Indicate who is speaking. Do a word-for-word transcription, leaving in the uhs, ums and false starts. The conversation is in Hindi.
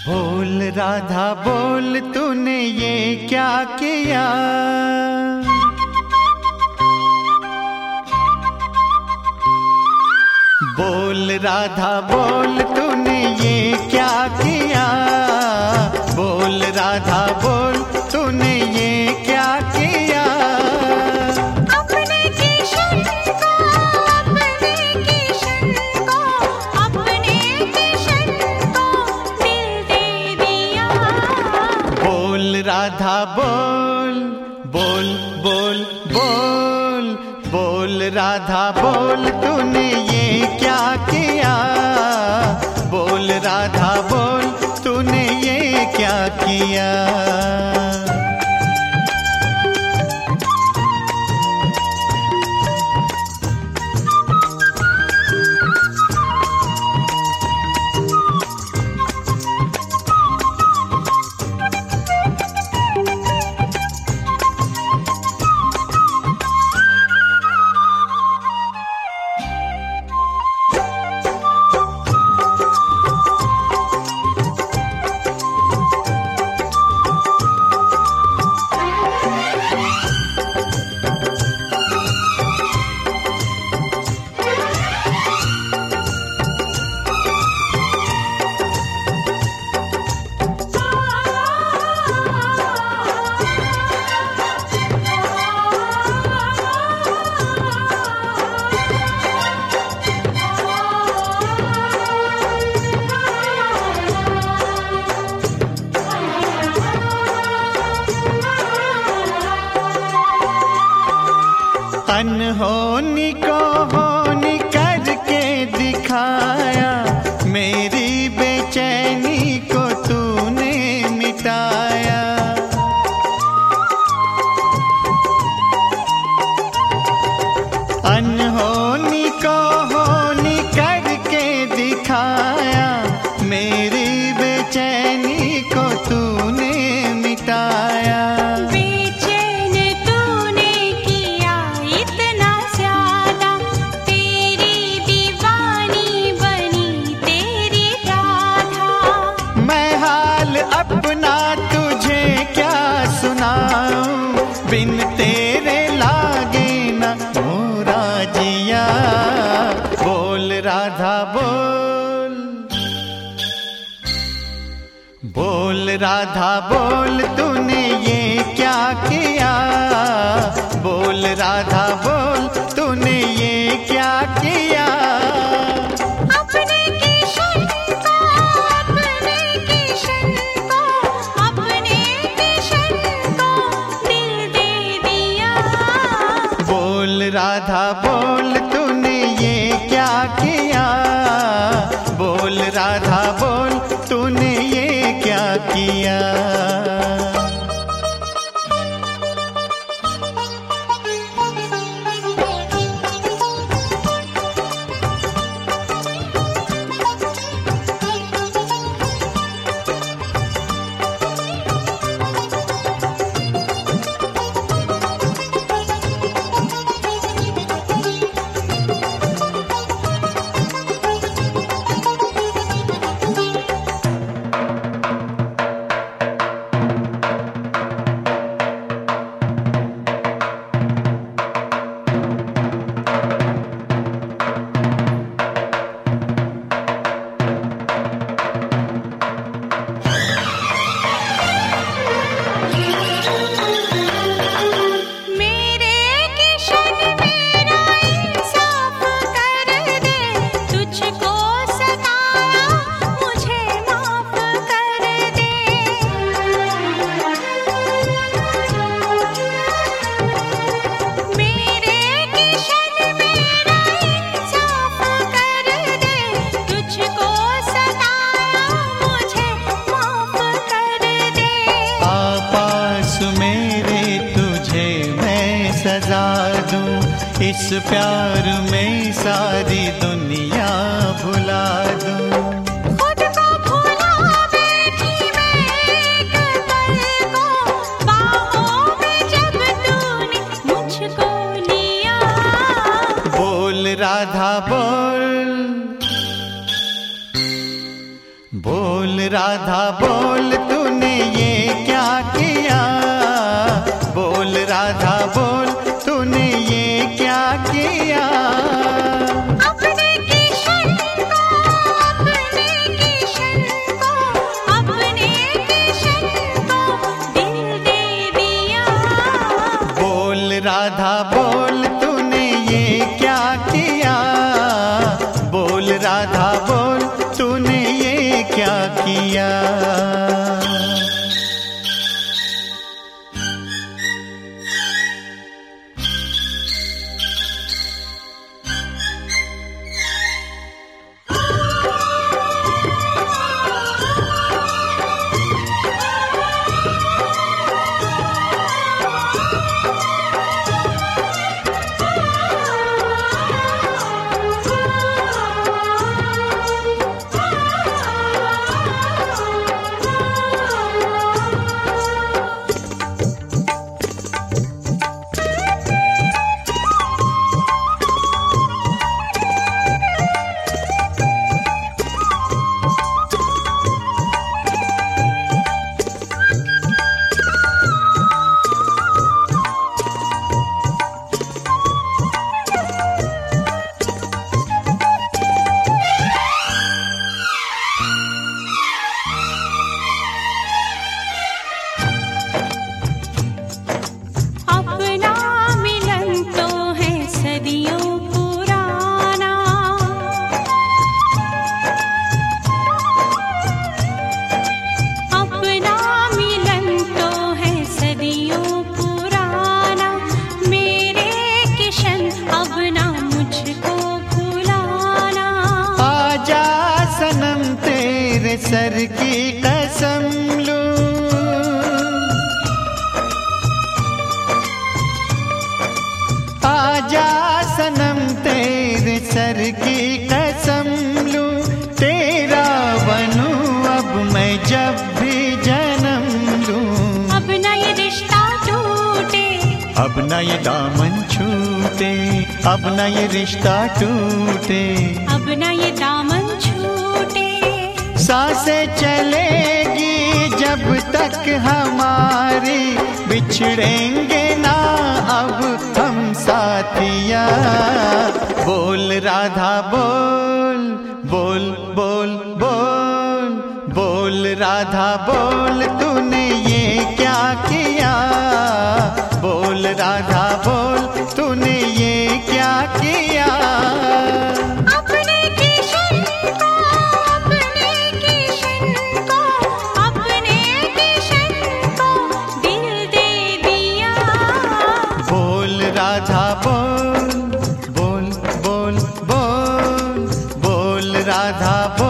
Speaker 1: बोल राधा बोल तूने ये क्या किया। बोल राधा बोल तूने ये क्या किया। बोल राधा बोल तूने ये क्या किया।
Speaker 2: अपने किशन को अपने किशन को अपने किशन को दिल दे दिया।
Speaker 1: बोल राधा बोल बोल बोल बोल बोल राधा बोल तूने ये क्या किया। बोल राधा बोल तूने ये क्या किया। अनहोनी को होनी करके दिखाया। मेरी बेचैनी को तूने मिटाया। अनहोनी को होनी करके दिखाया। मेरी बेचैनी को तूने मिटाया। अपना तुझे क्या सुनाऊं बिन तेरे लागे न मोरा जिया। बोल राधा बोल बोल राधा बोल तूने ये क्या किया। बोल राधा बोल तूने ये क्या किया। बोल राधा बोल तूने ये क्या किया। बोल राधा बोल तूने ये क्या किया। सजा दूं इस प्यार में सारी दुनिया भुला दूं।
Speaker 2: खुद को भुला बैठी मैं एक पल को, बाहों में जब तूने मुझको लिया।
Speaker 1: बोल राधा बोल, बोल राधा बोल तूने ये क्या किया, बोल राधा बोल तूने ये क्या किया।
Speaker 2: अपने किशन को, अपने किशन को, अपने किशन को दिल दे दिया।
Speaker 1: बोल राधा बोल तूने ये क्या किया, बोल राधा बोल तूने ये क्या किया। सर की कसम लूं, आजा सनम तेरे सर की कसम लूं, तेरा बनूं अब मैं जब भी जन्म लूं।
Speaker 2: अब न ये रिश्ता टूटे,
Speaker 1: अब न ये दामन छूटे, अब न ये रिश्ता टूटे,
Speaker 2: अब न ये दामन छूटे।
Speaker 1: सांसें चलेगी जब तक हमारी, बिछड़ेंगे ना अब हम साथिया। बोल राधा बोल, बोल बोल बोल, बोल राधा बोल तूने ये क्या किया, बोल राधा बोल तूने ये क्या किया।
Speaker 2: अपने किशन को, अपने किशन को, अपने किशन को दिल दे दिया।
Speaker 1: बोल राधा बोल, बोल बोल बोल, बोल राधा बोल।